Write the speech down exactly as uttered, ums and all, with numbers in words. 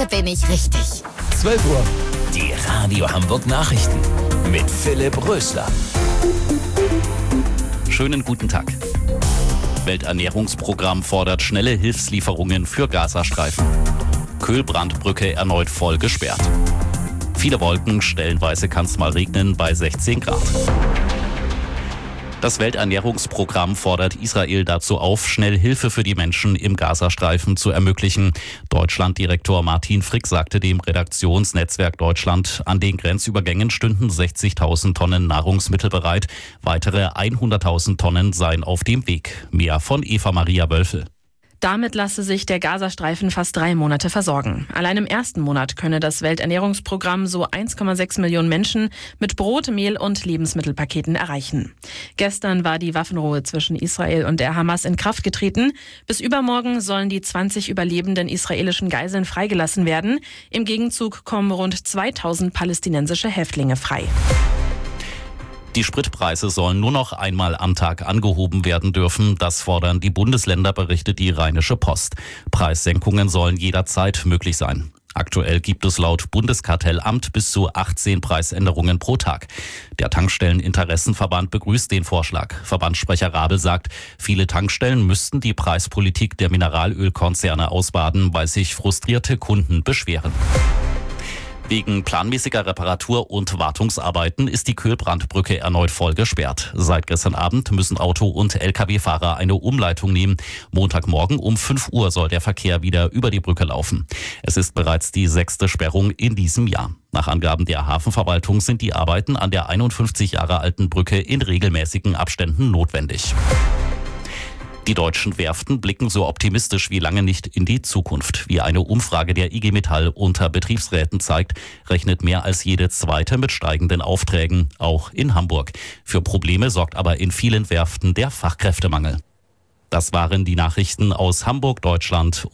Hier bin ich richtig. zwölf Uhr. Die Radio Hamburg Nachrichten mit Philipp Rösler. Schönen guten Tag. Welternährungsprogramm fordert schnelle Hilfslieferungen für Gazastreifen. Köhlbrandbrücke erneut voll gesperrt. Viele Wolken, stellenweise kann es mal regnen bei sechzehn Grad. Das Welternährungsprogramm fordert Israel dazu auf, schnell Hilfe für die Menschen im Gazastreifen zu ermöglichen. Deutschlanddirektor Martin Frick sagte dem Redaktionsnetzwerk Deutschland, an den Grenzübergängen stünden sechzigtausend Tonnen Nahrungsmittel bereit. Weitere hunderttausend Tonnen seien auf dem Weg. Mehr von Eva Maria Wölfel. Damit lasse sich der Gazastreifen fast drei Monate versorgen. Allein im ersten Monat könne das Welternährungsprogramm so eins Komma sechs Millionen Menschen mit Brot, Mehl und Lebensmittelpaketen erreichen. Gestern war die Waffenruhe zwischen Israel und der Hamas in Kraft getreten. Bis übermorgen sollen die zwanzig überlebenden israelischen Geiseln freigelassen werden. Im Gegenzug kommen rund zweitausend palästinensische Häftlinge frei. Die Spritpreise sollen nur noch einmal am Tag angehoben werden dürfen. Das fordern die Bundesländer, berichtet die Rheinische Post. Preissenkungen sollen jederzeit möglich sein. Aktuell gibt es laut Bundeskartellamt bis zu achtzehn Preisänderungen pro Tag. Der Tankstelleninteressenverband begrüßt den Vorschlag. Verbandssprecher Rabel sagt, viele Tankstellen müssten die Preispolitik der Mineralölkonzerne ausbaden, weil sich frustrierte Kunden beschweren. Wegen planmäßiger Reparatur- und Wartungsarbeiten ist die Köhlbrandbrücke erneut voll gesperrt. Seit gestern Abend müssen Auto- und L K W-Fahrer eine Umleitung nehmen. Montagmorgen um fünf Uhr soll der Verkehr wieder über die Brücke laufen. Es ist bereits die sechste Sperrung in diesem Jahr. Nach Angaben der Hafenverwaltung sind die Arbeiten an der einundfünfzig Jahre alten Brücke in regelmäßigen Abständen notwendig. Die deutschen Werften blicken so optimistisch wie lange nicht in die Zukunft. Wie eine Umfrage der I G Metall unter Betriebsräten zeigt, rechnet mehr als jede zweite mit steigenden Aufträgen, auch in Hamburg. Für Probleme sorgt aber in vielen Werften der Fachkräftemangel. Das waren die Nachrichten aus Hamburg, Deutschland.